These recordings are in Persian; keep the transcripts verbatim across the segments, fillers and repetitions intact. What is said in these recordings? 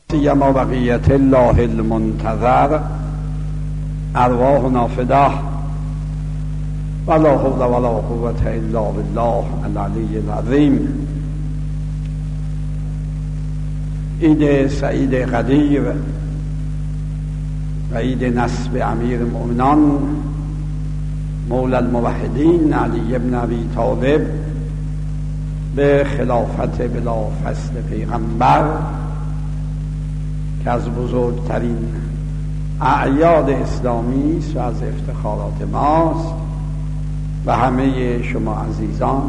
سیما بقیت الله المنتظر ارواحنا فداه ولا حول ولا قوة الا بالله العلی العظیم. عید سعید قدیر و عید نصب امیر المؤمنان مولی الموحدین علی بن ابی طالب به خلافت بلا فصل پیغمبر که از بزرگترین اعیاد اسلامی است و از افتخارات ماست و همه شما عزیزان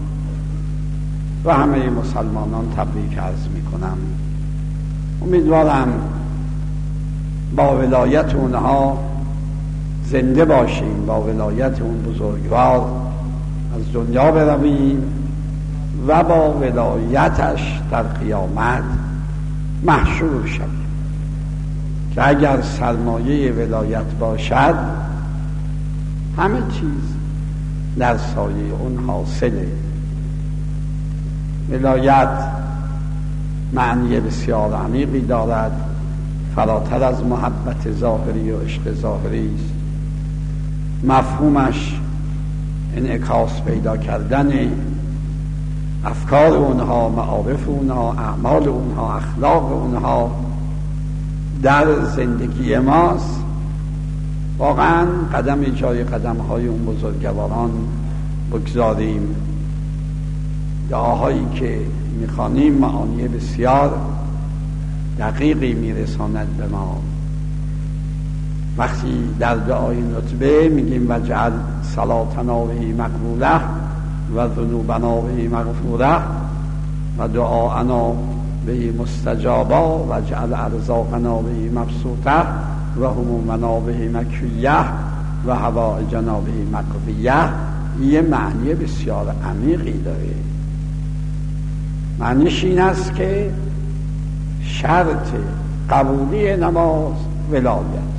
و همه مسلمانان تبریک عرض می کنم. امیدوارم با ولایت اونها زنده باشیم، با ولایت اون بزرگوار از دنیا برویم و با ولایتش در قیامت محشور شویم که اگر سرمایه ولایت باشد همه چیز در سایه اون حاصله. ولایت معنی بسیار عمیقی دارد، فراتر از محبت ظاهری و عشق ظاهری است. مفهومش انعکاس پیدا کردن افکار اونها، معارف اونها، اعمال اونها، اخلاق اونها در زندگی ماست. واقعا قدم جای قدم های اون بزرگواران بگذاریم. دعاهایی که میخوانیم معانی بسیار دقیقی میرساند به ما. وقتی در دعای نطبه میگیم وجعل صلاتنا بهی مقبوله و ذنوبنا بهی مغفوره و دعاءنا بهی مستجابه و جعل ارزاقنا بهی مبسوطه و همومنا بهی مکفیه و حوائجنا بهی مقضیه، یه معنی بسیار عمیقی داره. معنیش این است که شرط قبولی نماز ولایت،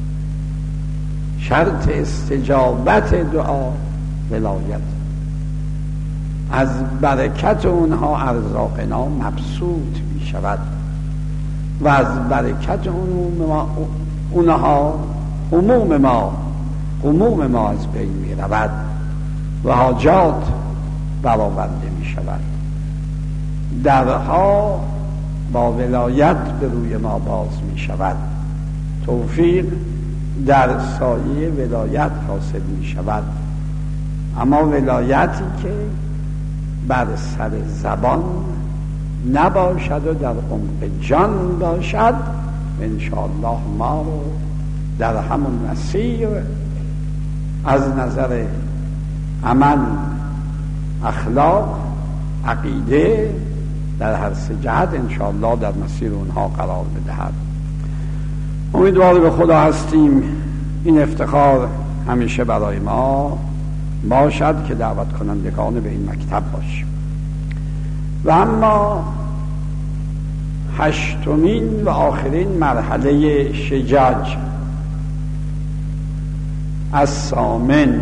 شرط استجابت دعا ولایت، از برکت اونها ارزاقنا مبسوط می شود و از برکت اونها هموم ما هموم ما از بین می رود و حاجات برآورده می شود. درها با ولایت به روی ما باز می شود. توفیق در سایه ولایت حاصل می شود. اما ولایتی که بر سر زبان نباشد و در عمق جان باشد، انشاءالله ما رو در همون مسیر از نظر عمل، اخلاق، عقیده در هر سه جهت انشاءالله در مسیر اونها قرار بدهد. امیدوار به خدا هستیم این افتخار همیشه برای ما باشد که دعوت کنندگان به این مکتب باشیم. و اما هشتمین و آخرین مرحله شجاج از سامن،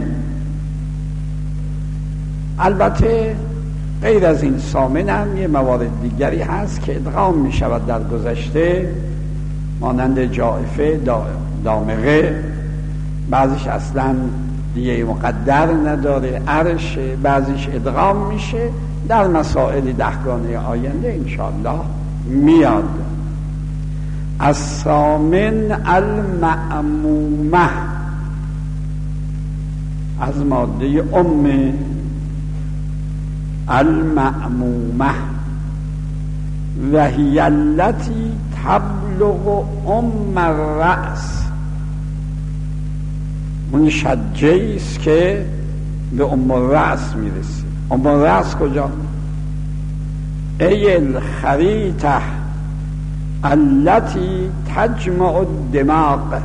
البته غیر از این سامن هم یه موارد دیگری هست که ادغام می شود در گذشته، مانند جائفه، دامغه، بعضیش اصلا دیگه مقدر نداره، عرش، بعضیش ادغام میشه. در مسائل دهگانه آینده انشاءالله میاد. الثامن المعمومه از ماده ام، المعمومه و هی التی تبلغ ام الرأس، اون شجعی است که به ام الرأس میرسه. ام الرأس کجا؟ ای الخریطه التي تجمع الدماغ.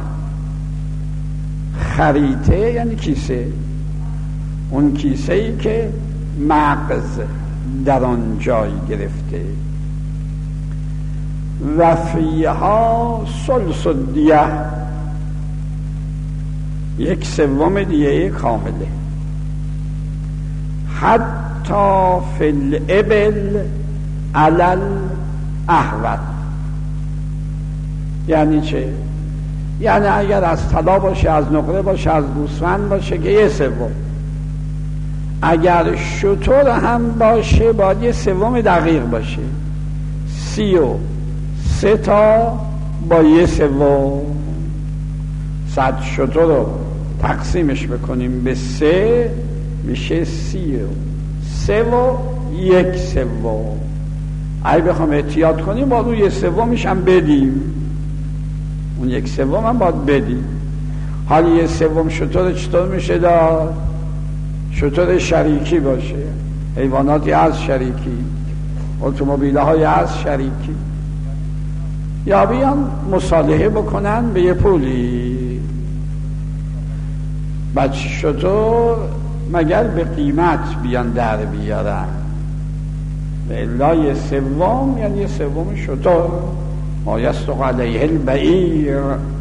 خریطه یعنی کیسه، اون کیسه ای که مغز در آن جای گرفته. و فیها ثلث الدیه، یک سوم دیه کامله. حتی فی الابل علل احوت، یعنی چه؟ یعنی اگر از طلا باشه، از نقره باشه، از گوسفند باشه که یه سوم. اگر شتر هم باشه باید یه سوم دقیق باشه. سی و سه تا با یه سوم. صد شتر رو تقسیمش بکنیم به سه میشه سی و سه و یک سوم. اگه بخوام احتیاط کنیم باید اون یک سومش هم بدیم، اون یک سوم هم باید بدیم. حالا یک سوم شتر چطور میشه داد؟ شتر شریکی باشه، حیواناتی از شریکی، اتومبیل های از شریکی، یا بیان مصالحه بکنن به یه پولی. بچه شتر مگر به قیمت بیان در بیارن، به الا یه سوم یعنی یه سوم شتر ما یصدق علیه البعیر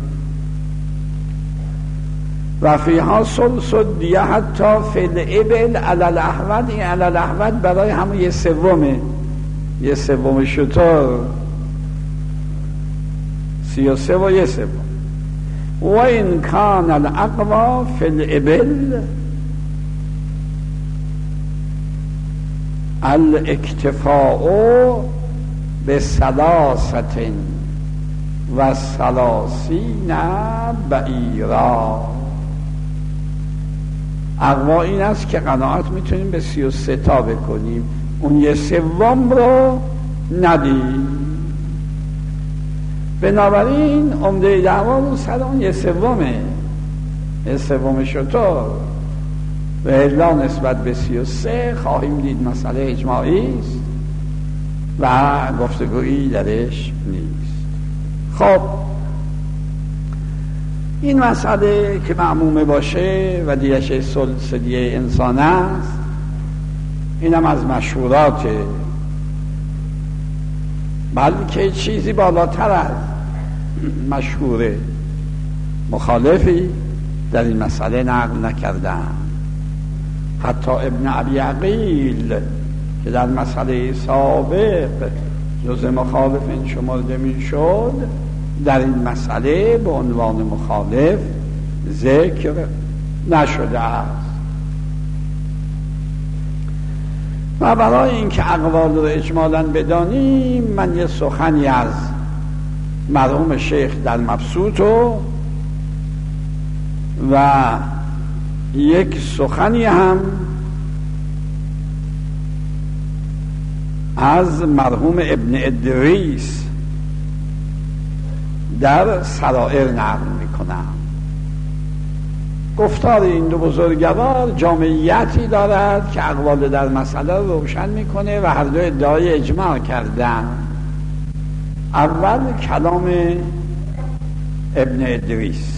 و فیها ثلث الدیه حتی فی الابل علی الاحوط. این علی الاحوط برای همون یه سومه، یه سوم شتر، سی و سه و یه سوم. و این کان الاقوا فی الابل الاکتفاء به ثلاثت و ثلاثین بعیرا. اقوا این است که قناعت میتونیم به سی و سه تا بکنیم، اون یه سوم رو ندیم. بنابراین عمده دعوا رو سر اون یه سومه، یه سوم شتر. و الا نسبت به سی و سه خواهیم دید مسئله اجماعی است و گفتگویی درش نیست. خب این مسئله که معمومه باشه و دیش ثلث دیه انسان است، اینم از مشهوراته، بلکه چیزی بالاتر از مشهوره. مخالفی در این مسئله نقل نکردن. حتی ابن ابی عقیل که در مسئله سابق جز مخالفین شمرده می شد، در این مسئله به عنوان مخالف ذکر نشده است. و برای اینکه اقوال رو اجمالاً بدانیم، من یه سخنی از مرحوم شیخ در مبسوط و یک سخنی هم از مرحوم ابن ادریس در سرائر نقل میکنم. گفتار این دو بزرگوار جامعیتی دارد که اقوال در مسئله رو روشن میکنه و هر دو ادعای اجماع کردن. اول کلام ابن ادریس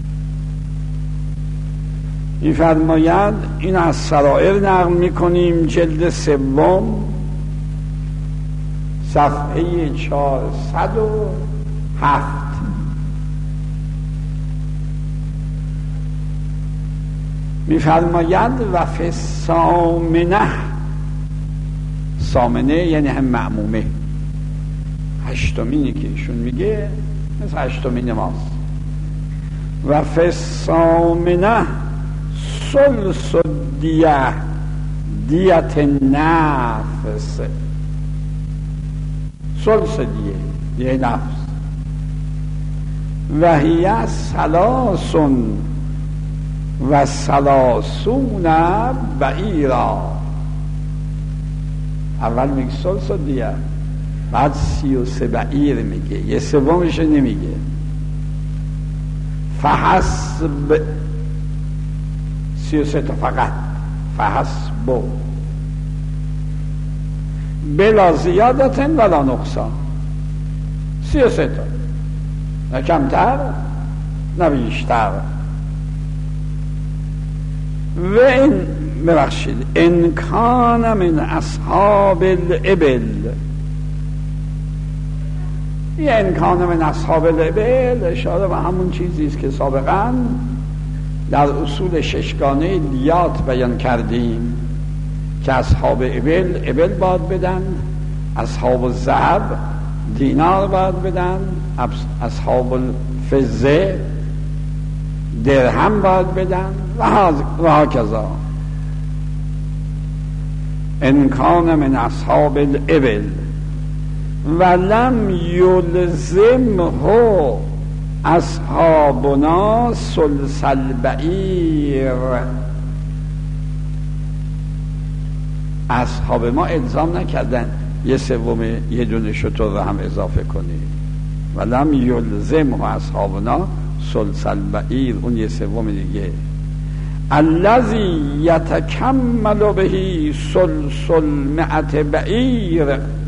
می‌فرماید، این از سرائر نقل میکنیم، جلد سوم صفحه چهارصد و هفت. می‌فرماید و فی سامنه، سامنه یعنی هم معمومه، هشتمینی که ایشون میگه مثل هشتمین ماست. و فی سامنه ثلث دیه، دیت نفس، ثلث دیه، دیه نفس. و هی ثلاث و ثلاثون بعیرا. اول میگه ثلث دیه، بعد سی و سه بعیر میگه، یه سومش نمیگه. فحسب سی و سه تا فقط، فحسب بلا زیادت ولا نقصان، سی و سه تا، نه کمتر نه بیشتر. و این ببخشید ان کان من اصحاب الابل، یه ان کان من اصحاب الابل اشاره به همون چیزی است که سابقا در اصول ششگانه دیات بیان کردیم که اصحاب ابل ابل باید بدن، اصحاب الذهب دینار باید بدن، اصحاب الفضه درهم باید بدن و هاکذا. ان کان من اصحاب الابل ولم یلزمه اصحابنا ثلث البعیر، اصحاب ما الزام نکردن یه سوم یه دونه شتر رو هم اضافه کنی. ولم یلزمه اصحابنا ثلث البعیر، اون یه سوم دیگه. الذی یتکمل به ثلث المئة بعیر،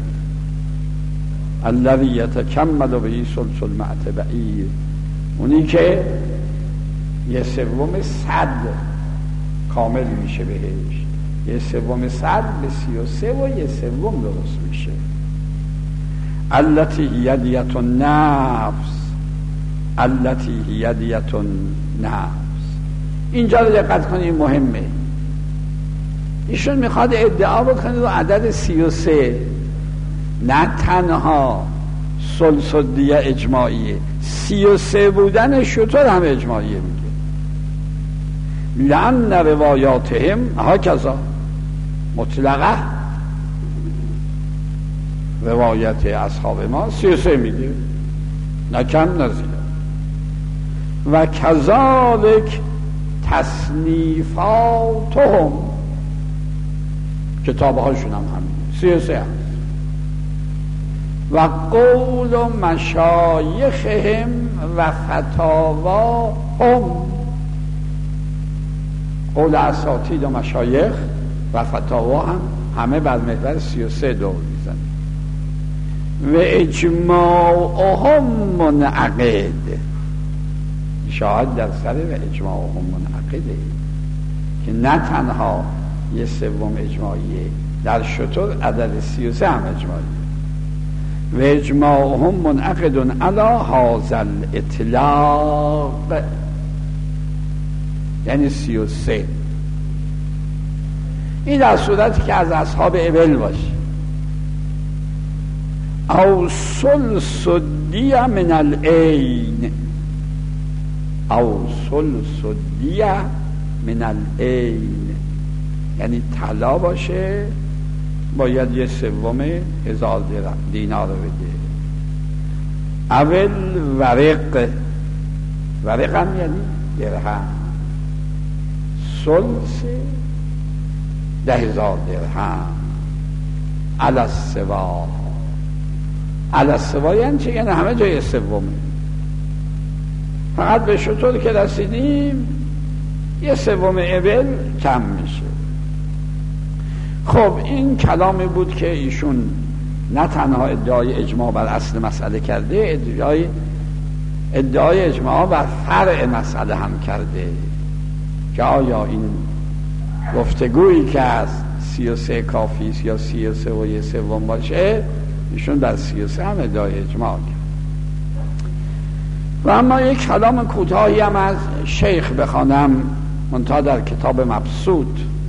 الذی یتکمل به ثلث المئة بعیر، اونی که یه سوم صد کامل میشه بهش. یه سوم صد به سی و سه و یه سوم درست میشه. التی هی دیت النفس، التی هی دیت النفس. اینجا رو دقت کنید، مهمه. ایشون میخواد ادعا بکنه رو عدد سی و سه نه تنها ثلث الدیه اجماعیه، سی و سه بودن شطور هم اجماعیه میگه. لأن روایاتهم هکذا مطلقه، روایت اصحاب ما سی و سه میگه، نه کم نه زیاد. و کذالک تصنیفاتهم، کتابهاشون هم همینه، سی و سه هست. و قول مشایخهم و فتاواهم، قول اساتید و مشایخ و فتاوا هم همه بر محور سی و سه دور میزن. و اجماعهم منعقد، شاهد در سر و اجماعهم منعقده که نه تنها یه سوم اجماعیه، در شطور عدد سی و سه هم اجماعیه. و اجماعهم منعقد علی هذا الاطلاق، یعنی سی و سه. این در صورتی که از اصحاب ابل باشه. او ثلث الدیه من العین، او ثلث الدیه من العین، یعنی طلا باشه باید یه سوم هزار دینار رو بده. اول ورق، ورق هم یعنی درهم، ثلث ده هزار درهم. علی السوا، علی السوا یعنی چه؟ یعنی همه جای سومه. فقط به شطور که رسیدیم یه سوم ابل کم میشه. خب این کلامی بود که ایشون نه تنها ادعای اجماع بر اصل مسئله کرده، ادعای ادعای اجماع بر فرع مسئله هم کرده که آیا این گفتگویی که از سی و سه کافی یا سی و سه و یه سوم باشه، ایشون در سی و سه هم ادعای اجماع کرد. و اما یک کلام کوتاهی هم از شیخ بخوانم، منتها در کتاب مبسوط.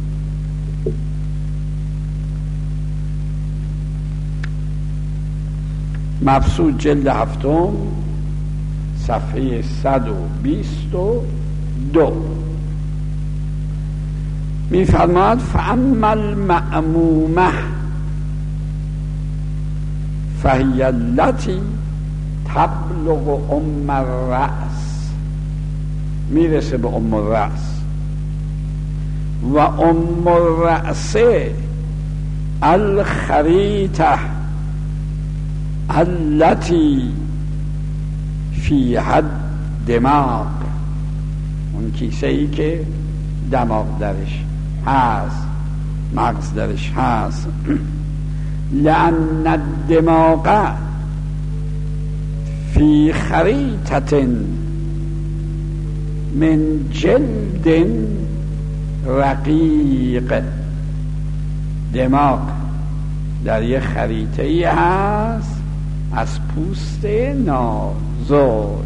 مبسوط جلد هفتم صفحه صد و بیست و دو می فرماد فاما المأمومه فهی التی تبلغ ام الرأس، میرسه به ام الرأس. و ام الرأس الخریطه التي فی حد دماغ، اون کیسه ای که دماغ درش هست، مغز درش هست. لأن الدماغ فی خریطة من جلد رقیق، دماغ در یه خریطه ای هست از پوست نازک.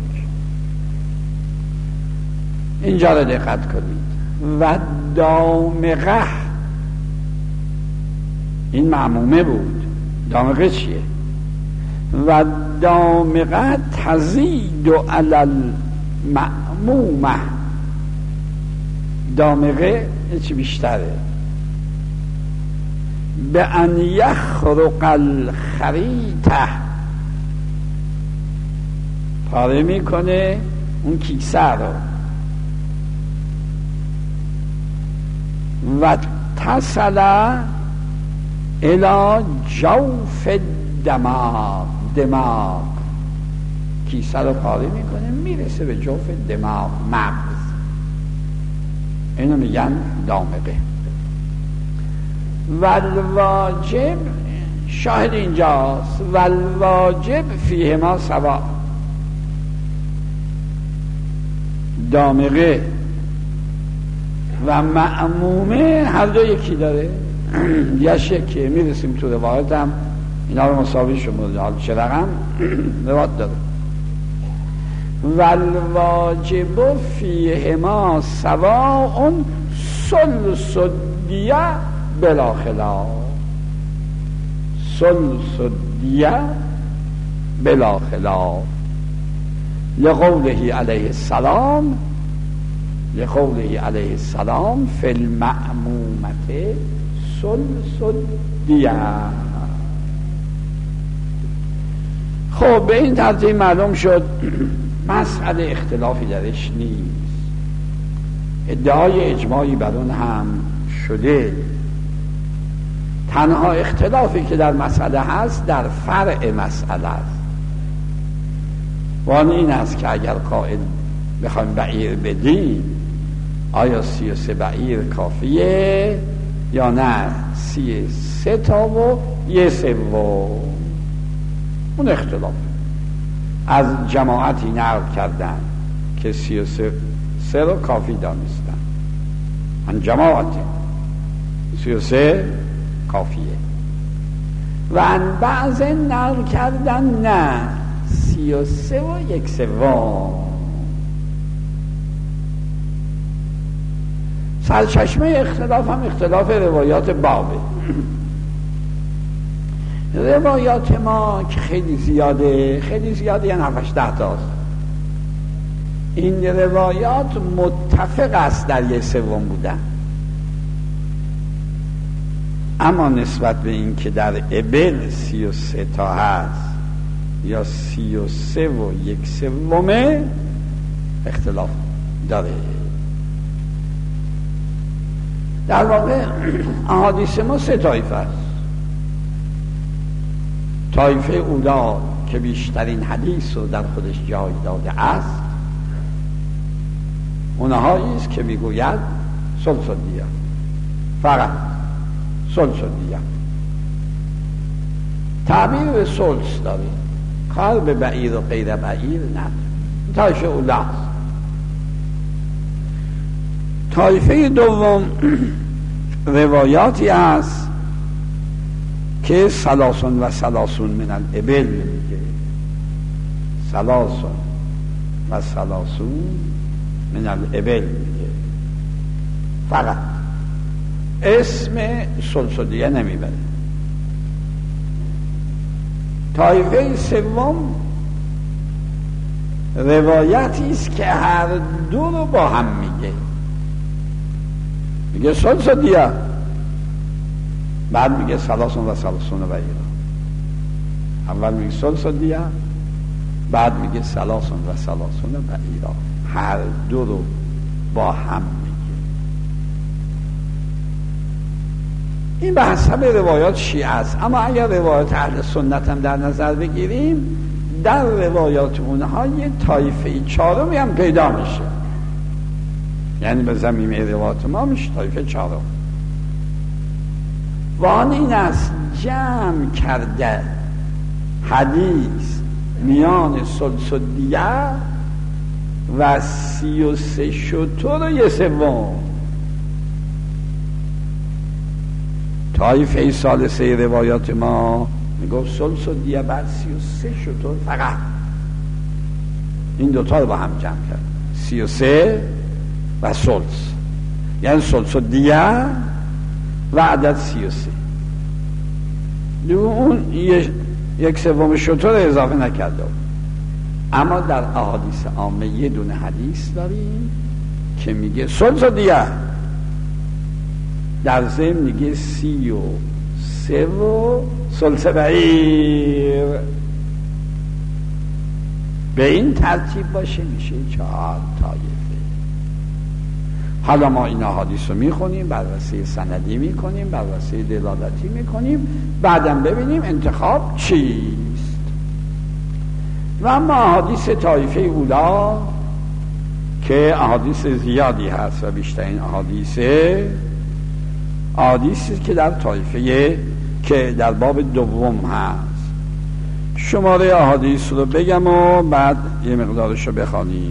اینجا رو دقت کنید. و دامغه، این معمومه بود. دامغه چیه؟ و دامغه تزید علی المأمومه. دامغه چی بیشتره؟ به ان یخرق الخریطه، پاره میکنه اون کیسه رو. و تصل الى جوف دماغ، دماغ کیسه رو پاره میکنه میرسه به جوف دماغ، مغز. اینو میگن دامغه. والواجب، شاهد اینجاست، والواجب فیهما سوا. دامغه و معمومه هر دو یکی داره. یش یکی، میرسیم تو روایت هم اینا رو مساوی شمرده. حالا چه رقم روایت داره. والواجب فیهما سواء ثلث الدیه بلا خلاف. ثلث الدیه بلا خلاف لقوله علیه السلام، لقوله علیه السلام فی المأمومة ثلث الدیه. خب به این ترتیب معلوم شد مسئله اختلافی درش نیست. ادعای اجماعی بر اون هم شده. تنها اختلافی که در مسئله هست در فرع مسئله است. و آن این است که اگر قائل بخوایم بعیر بدیم، آیا سی و سه بعیر کافیه یا نه سی سه تا و یه سوم؟ اون اختلاف از جماعتی نقل کردن که سی و سه, سه رو کافی دانستن. من جماعتی سی و سه کافیه. و ان بعض نقل کردن نه سی و سه و یک سوم. سرچشمه اختلاف هم اختلاف روایات بابه. روایات ما که خیلی زیاده، خیلی زیاده، یعنی هفتش ده تاست. این روایات متفق است در یک سوم بودن، اما نسبت به این که در ابل سی و سه تا هست یا سی و سه و یک سومه اختلاف داره. در واقع احادیث ما سه طایفه است. طایفه اولا که بیشترین حدیث رو در خودش جای داده است، اونهایی است که میگوید ثلث الدیه، فقط ثلث الدیه. تعبیر به ثلث داره، کار به بعیر و غیر بعیر نداره. طایفه اولا است. طایفه دوم روایاتی است که سلاسون و سلاسون من الابل میگه، سلاسون و سلاسون من الابل میگه، فقط اسم ثلث الدیه نمیبره. طایفه سوم روایتی است که هر دو رو با هم میگه، میگه ثلث الدیه، بعد میگه سلاسون و سلاسون و ایران. اول میگه ثلث الدیه، بعد میگه سلاسون و سلاسون و ایران. هر دو رو با هم میگه. این به حسب روایات شیعه است. اما اگر روایات اهل سنت هم در نظر بگیریم، در روایات اونها یه طایفه چهارمی هم پیدا میشه، یعنی به زمینه روایات ما میشه طایفه چهارم. و آن این است جمع کرده حدیث میان ثلث الدیه و سی و سه شتر و یه سوم. طایفه ثالثه روایات ما میگفت ثلث الدیه بعد سی و سه شتر فقط. این دوتا رو با هم جمع کرد، سی و سه و ثلث، یعنی ثلث الدیه و عدد سی و سه. دو اون یه یک سوم شتر اضافه نکرده. اما در احادیث عامه یه دونه حدیث داریم که میگه سلس و دیه، در ضمن میگه سی و سه و سلس بعیر. به این ترتیب باشه میشه چهار طایفه. حالا ما این احادیث رو میخونیم، بررسی سندی میکنیم، بررسی دلالتی میکنیم، بعدم ببینیم انتخاب چیست. و اما احادیث طایفه اولا که احادیث زیادی هست و بیشترین احادیث احادیثی که در طایفه که در باب دوم هست. شماره احادیث رو بگم و بعد یه مقدارش رو بخوانیم.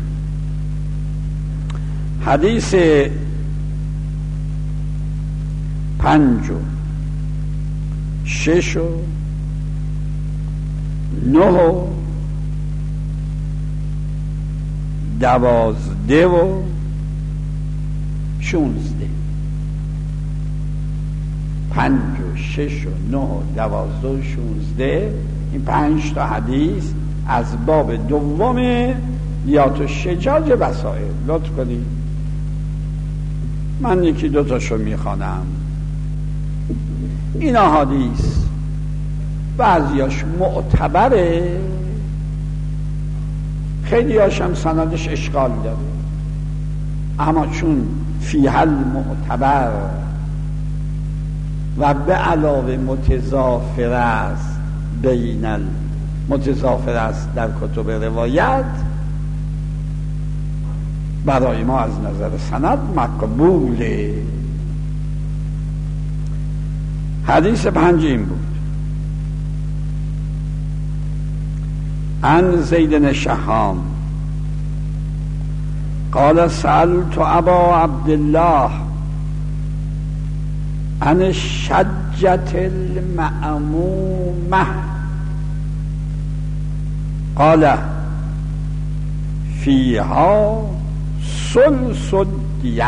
حدیث پنج و شش و نه و دوازده و شونزده. پنج و شش و نه و دوازده و شونزده، این پنج تا حدیث از باب دوم یا تو شجاج وسائل. لطف کنید من یکی دو تاشو میخوانم. این احادیث بعضیاش معتبره، خیلی هاشم سندش اشکال داره، اما چون فیها المعتبر و به علاوه متضافر است بین متضافر است در کتب روایت، برای ما از نظر سند مقبوله. حدیث پنج این بود: عن زید بن شهام قال سألت ابا عبدالله عن الشجة المأمومة قال فیها سلس الدیه.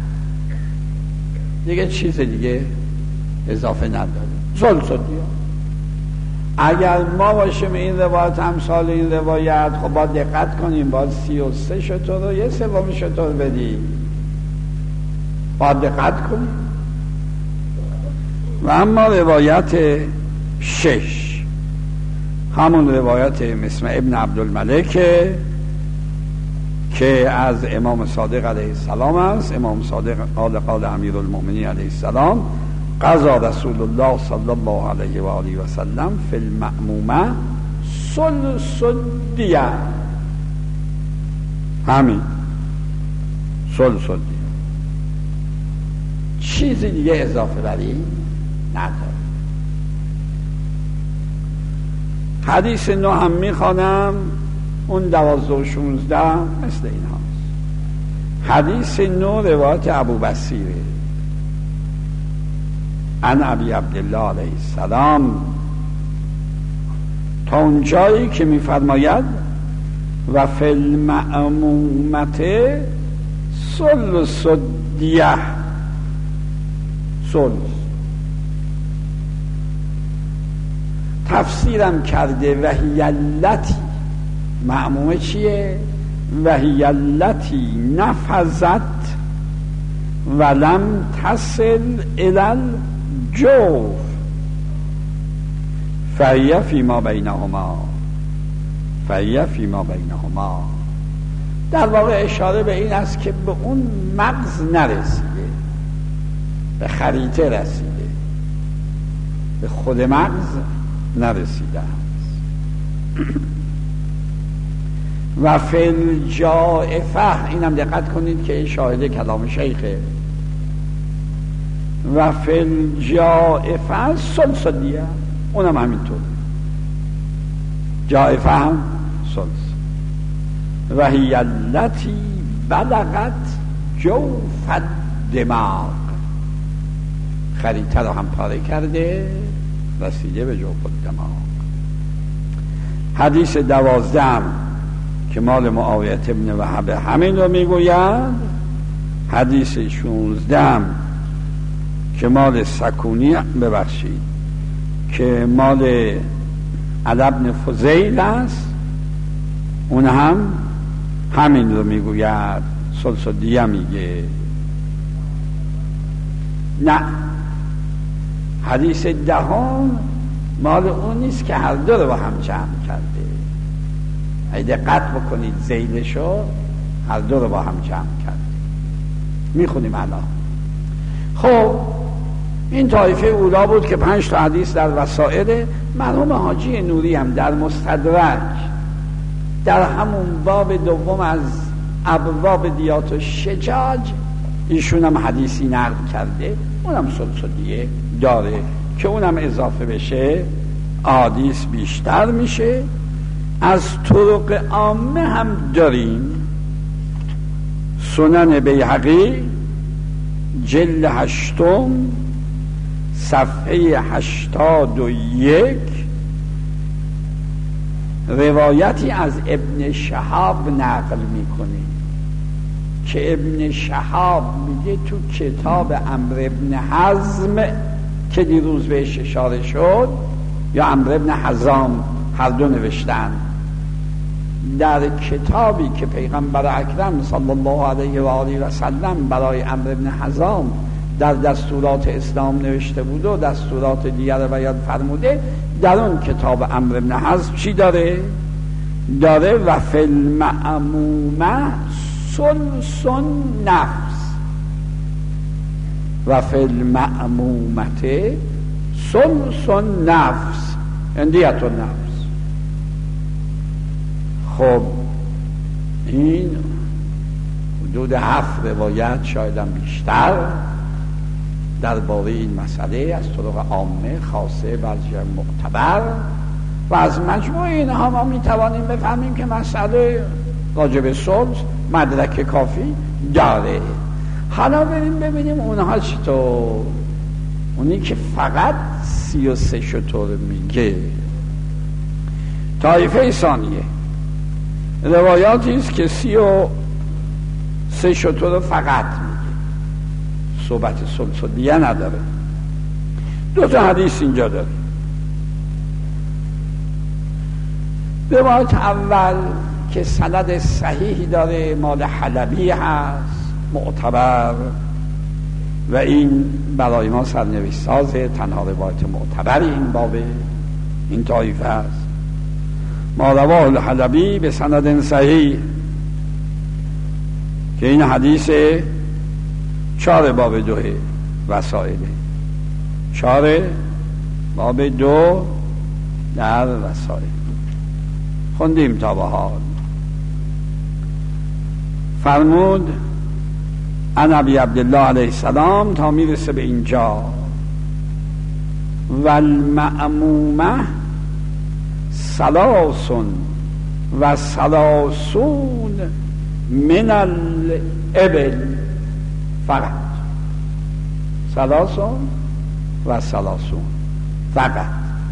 دیگه چیز دیگه اضافه نداره. سلس الدیه. اگر ما باشیم این روایت امثال این روایت، خب باید دقت کنیم، باید سی و سه شتر رو یه سوم شتر بدی، باید دقت کنیم. و اما روایت شش همون روایت مسمع ابن عبدالملک که از امام صادق علیه السلام است. امام صادق قال قال امیر المؤمنین علیه السلام قضا رسول الله صلی الله علیه و آله و سلم فی المأمومه سلس الدیه. همین سلس الدیه، چیزی دیگه اضافه بری نداره. حدیث نو هم میخوانم، اون دوازده و شونزده مثل این هاست. حدیث نو روایت ابو بصیره عن ابی عبدالله علیه السلام تا اون جایی که میفرماید و فی المأمومة سلس الدیه. سلس تفسیرم کرده وهی التی، معمومه چیه؟ وهی التی نفذت ولم تصل الی الجوف فهی فیما بینهما فهی فیما بینهما. در واقع اشاره به این است که به اون مغز نرسیده، به خریطه رسیده، به خود مغز نرسیده است. و فی الجائفه، اینم دقت کنید که شاهد کلام شیخه. و فی الجائفه سلس الدیه، اونم همینطور. جائفه هم سلس. و هی التی بلغت جوف الدماغ، خریطه رو هم پاره کرده رسیده به جوف الدماغ. حدیث دوازدهم که مال معاویه ابن وهب همین رو میگوید. حدیث شونزدهم که مال سکونی ببخشید که مال علی ابن فضیل است، اون هم همین رو میگوید. سلسدیه میگه نه، حدیث دهم مال اون نیست که هر دو رو با هم جمع کرده. اگه دقت بکنید ذیلشو هر دو رو با هم جمع کرده. میخونیم الان. خب این طایفه اولا بود که پنج تا حدیث در وسائل. مرحوم حاجی نوری هم در مستدرک در همون باب دوم از ابواب دیات و شجاج ایشون هم حدیثی نقل کرده، اونم سلسلیه داره که اونم اضافه بشه حدیث بیشتر میشه. از طرق عامه هم داریم. سنن بیهقی جلد هشتم صفحه هشتاد و یک روایتی از ابن شهاب نقل میکنه که ابن شهاب میگه تو کتاب عمرو ابن حزم که دیروز بهش اشاره شد، یا عمرو ابن حزام، هر دو نوشتن در کتابی که پیغمبر اکرم صلی الله علیه و آله و سلم برای عمرو ابن حزام در دستورات اسلام نوشته بود و دستورات دیگر بیان فرموده، در اون کتاب عمرو ابن حزم چی داره؟ داره و فی المأمومه ثلث نفس، و فی المأمومه ثلث نفس، اندیت النفس. خب این حدود هفت روایت شایدم بیشتر درباره این مسئله از طرق عامه، خاصه و معتبر، و از مجموع اینها ما میتوانیم بفهمیم که مسئله راجب صلح مدرک کافی داره. حالا بریم ببینیم اونها چطور. اونی که فقط سی و سه شطور میگه. طایفه ثانیه روایاتی است که سی و سه شطور فقط میگه، صحبت سلسلیه نداره. دو تا حدیث اینجا داره. روایت اول که سند صحیحی داره، مال حلبی هست، معتبر، و این برای ما سرنوشت سازه، تنها روایت معتبر این بابه، این طایفه است. ما رواه الحلبی به سند صحیح، که این حدیث چهار باب دوه وسائله، چهار باب دو در وسائل خوندیم تا به حال. فرمود عن ابی عبدالله علیه السلام تا میرسه به اینجا، والمأمومه ثلاث و ثلاثون من الابل، فقط ثلاث و ثلاثون فقط،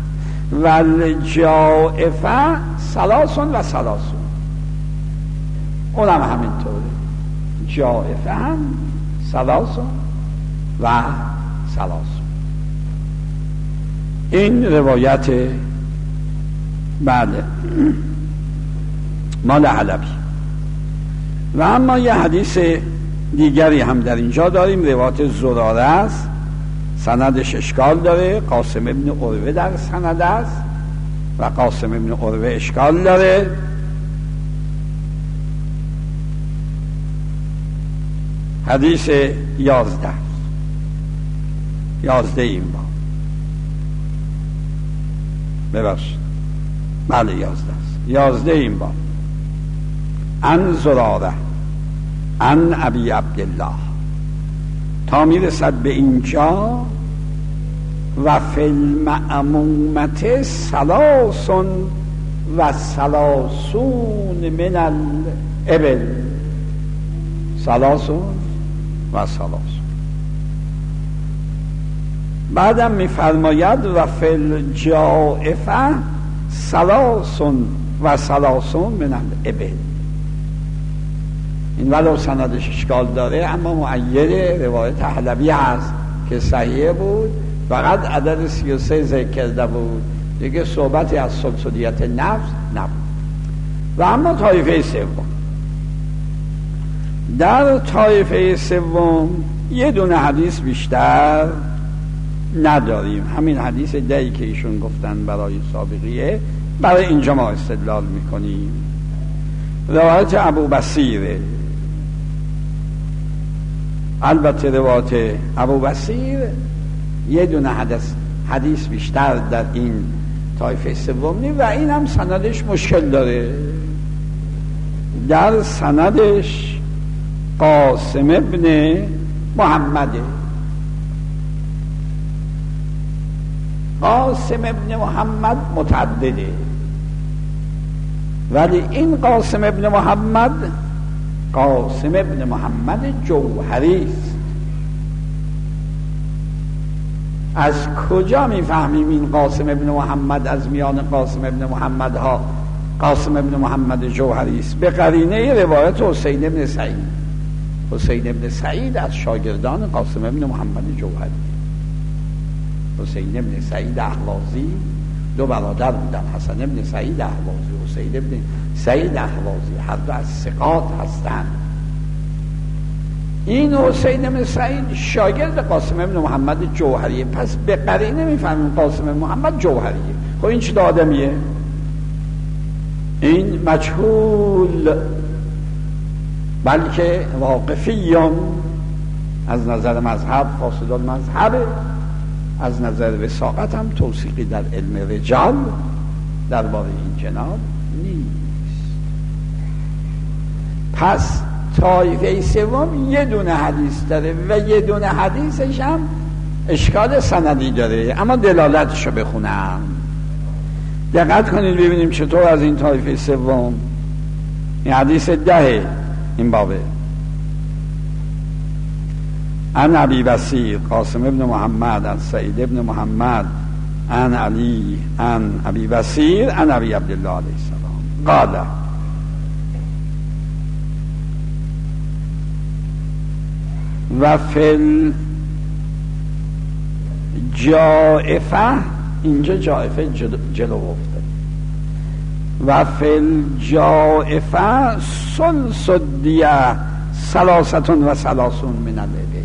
والجائفه ثلاث و ثلاثون، اونم همینطوره، جائفه هم ثلاث و ثلاثون. این روایت بله مال حلبی. و اما یه حدیث دیگری هم در اینجا داریم، روایت زراره است، سندش اشکال داره، قاسم ابن عروه در سند است و قاسم ابن عروه اشکال داره. حدیث یازده یازده این با ببخشید بله یازده است، یازده این با عن زراره عن ابی عبدالله تا میرسد به اینجا و فی المأمومه ثلاث و ثلاثون من الابل، ثلاثون و ثلاثون. بعدم میفرماید و فی الجائفه ثلاثون و ثلاثون من الابل. این ولو سندش اشکال داره اما مؤید روایت حلبی هست که صحیح بود، فقط عدد سی و سه ذکر کرده بود دیگه صحبتی از سلسلیت نفس نبود. و اما طایفه سوم، در طایفه سوم یه دونه حدیث بیشتر نداریم، همین حدیث دهی که ایشون گفتن برای سابقیه، برای اینجا ما استدلال میکنیم. روایت ابو بصیره، البته روایت ابو بصیر یه دونه حدیث حدیث بیشتر در این طایفه سوم نی و این هم سندش مشکل داره. در سندش قاسم ابن محمده. قاسم ابن محمد متعدده، ولی این قاسم ابن محمد قاسم ابن محمد جوهری است. از کجا میفهمیم این قاسم ابن محمد از میان قاسم ابن محمد ها قاسم ابن محمد جوهری است؟ به قرینه روایت حسین ابن سعید. حسین ابن سعید از شاگردان قاسم ابن محمد جوهری. حسین ابن سعید اهوازی دو برادر بودن، حسن ابن سعید اهوازی و حسین ابن سعید اهوازی، هر دو از ثقات هستند. این حسین ابن سعید شاگرد قاسم ابن محمد جوهریه، پس به قرینه میفهمیم قاسم ابن محمد جوهریه. خب این چه آدمیه؟ این مجهول، بلکه واقفیون، از نظر مذهب فاسد المذهب، از نظر وثاقت هم توثیقی در علم رجال درباره این جناب نیست. پس طایفه سوم یه دونه حدیث داره و یه دونه حدیثش هم اشکال سندی داره، اما دلالتشو بخونم. دقت کنید ببینیم چطور از این طایفه سوم. این حدیث ده این بابه. عن ابی بصیر قاسم ابن محمد عن سعید ابن محمد عن علی عن ابی بصیر عن ابی عبدالله علیه السلام قال و فی الجائفه، اینجا جائفه جلو گفته، و فی الجائفه ثلث الدیه ثلاثة و ثلاثون من الابل.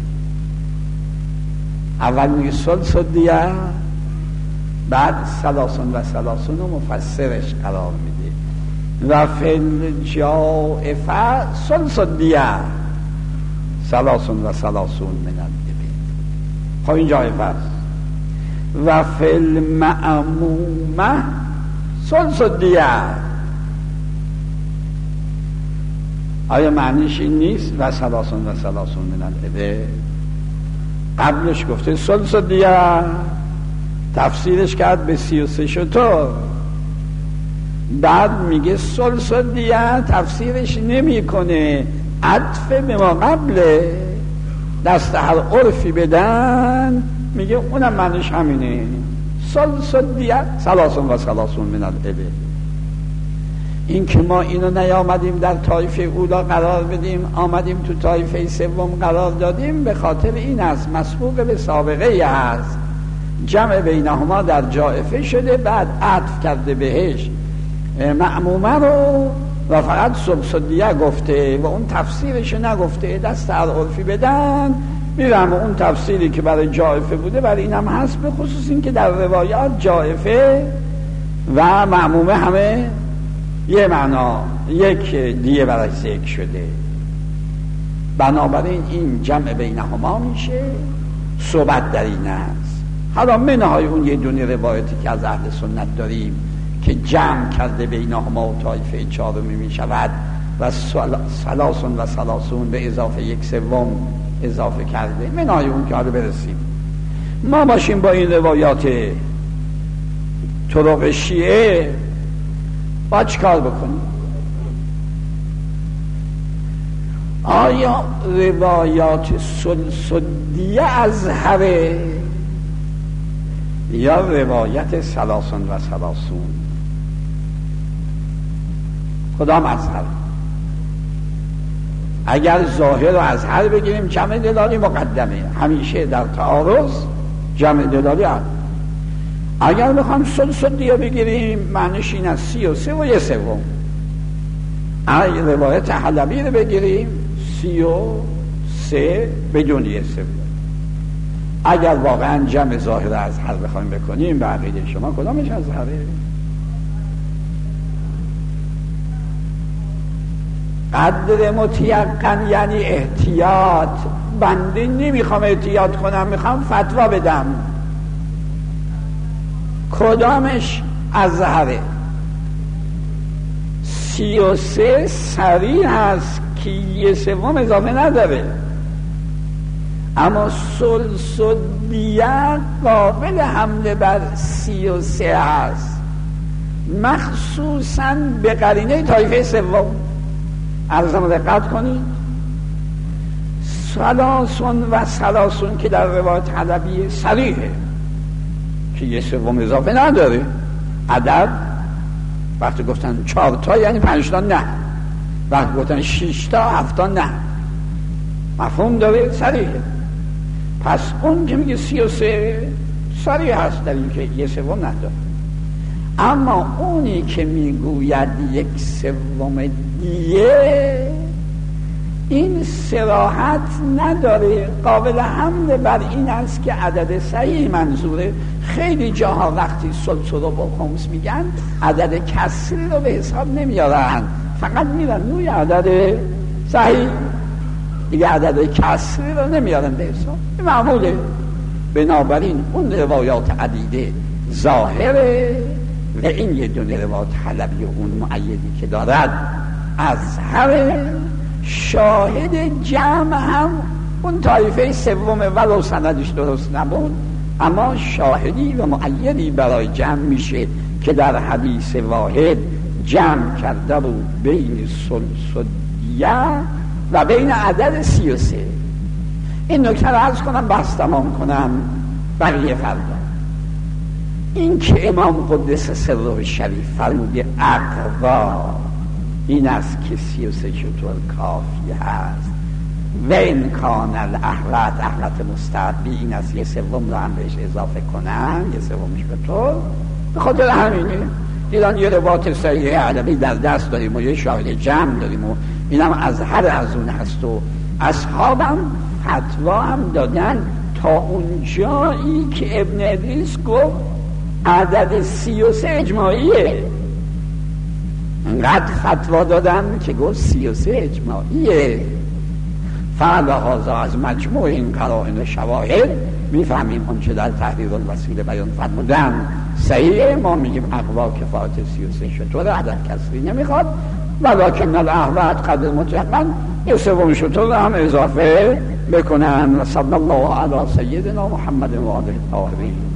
اول میگه ثلث الدیه، بعد ثلاثون و ثلاثون رو مفسرش قرار میده. و فی الجائفه ثلث الدیه ثلاثون و ثلاثون من الابل. خب این جائفه است. و فی المأمومه ثلث الدیه. آیا معنیش این نیست و ثلاثون و ثلاثون من الابل؟ قبلش گفته ثلث الدیه، تفسیرش کرد به سی و سه شتر، بعد میگه ثلث الدیه، تفسیرش نمیکنه، عطف به ما قبله، دست هر عرفی بدن، میگه اونم معنیش همینه، ثلث الدیه ثلاثون و ثلاثون من الابل. این که ما اینو نیامدیم در طایفه اولا قرار بدیم، آمدیم تو طایفه سوم قرار دادیم، به خاطر این است، مسبوق به سابقه هست، جمع بینهما در جائفه شده، بعد عطف کرده بهش معمومه رو و فقط ثلث الدیه گفته و اون تفسیرش نگفته، دست هر عرفی بدن میرم اون تفسیری که برای جائفه بوده برای این هم هست، به خصوص این که در روایات جائفه و معمومه همه یه معنا، یک دیه برای ذکر شده، بنابراین این جمع بینهما میشه، صحبت در این است. حالا منهای اون یه دونه روایتی که از اهل سنت داریم که جمع کرده بینهما و طایفه چهارمی میشود و ثلاثون و ثلاثون به اضافه یک سوم اضافه کرده، منهای اون که حالا برسیم. ما باشیم با این روایات طرق شیعه با چی کار بکنیم؟ آیا روایات سلسدیه از هره یا روایت ثلاثون و ثلاثون؟ کدام از هر؟ اگر ظاهر رو از هر بگیریم جمع دلالی مقدمه، همیشه در تعارض جمع دلالی هم. اگر بخوام سدس الدیه بگیریم معنیش این است سی و سه و یه سوم. اگر روایت حلبی رو بگیریم سی و سه بدون یه سوم. اگر واقعا جمع ظاهر ازهر بخوایم بکنیم به عقیده شما کدامش ازهره؟ قدر متیقن یعنی احتیاط. بنده نمیخوام احتیاط کنم، میخوام فتوا بدم کدامش ازهره. سی و سه صریح هست که یه سوم اضافه نداره، اما ثلث الدیه قابل حمله بر سی و سه هست، مخصوصا به قرینه طایفه سوم. عرضم دقت کنید، سلاسون و سلاسون که در روایت حلبی صریحه که یه سوم اضافه نداره. عدد وقتی گفتن چهار تا یعنی پنج تا نه، وقتی گفتن شش تا هفت تا نه، مفهوم داره، صریحه. پس اون که میگه سی و سه صریح هست در این که یه سوم نداره. اما اونی که میگوید یک سوم دیه این صراحت نداره، قابل حمل بر این است که عدد صحیح منظوره. خیلی جاها وقتی ثلث رو با خمس میگن عدد کسری رو به حساب نمیارن، فقط میرن روی عدد صحیح، دیگه عدد کسری رو نمیارن به حساب. این معموله. بنابراین اون روایات عدیده ظاهره و این یه دونه روایت حلبی و اون معیدی که دارد ازهر. شاهد جمع هم اون طایفه سوم ولو سندش درست نبود، اما شاهدی و معیدی برای جمع میشه که در حدیث واحد جمع کرده بود بین ثلث الدیه و بین عدد سی و سه. این نکته رو عرض کنم بحث تمام کنم بقیه فردا. این که امام قدس سره شریف فرموده اقوا این است که سی و سه چطور کافی هست و این کان الاحوت احوت مستحبی این است یه سوم رو هم بهش اضافه کنن، یه سومش به طور به خاطر همینه. دیدن یه روایت صحیح علوی در دست داریم و یه شاهد جمع داریم و اینم از هر از اون هست و اصحابم فتوا هم دادن تا اون جایی که ابن ادریس گفت عدد سی و سه اجماعیه. انقدر فتوا دادم که گفت سی و سه اجماعیه. فلهذا از مجموع این قرائن شواهد میفهمیم اون چه در تحریر الوسیله بیان فرمودن صحیحه. ما میگیم اقوا کفایت سی و سه شطور عدد کسری نمیخواد، ولکن الاحوت قدر مطلقا یه سوم شطور هم اضافه بکنن. صلی الله علی سیدنا محمد و آله الطاهرین.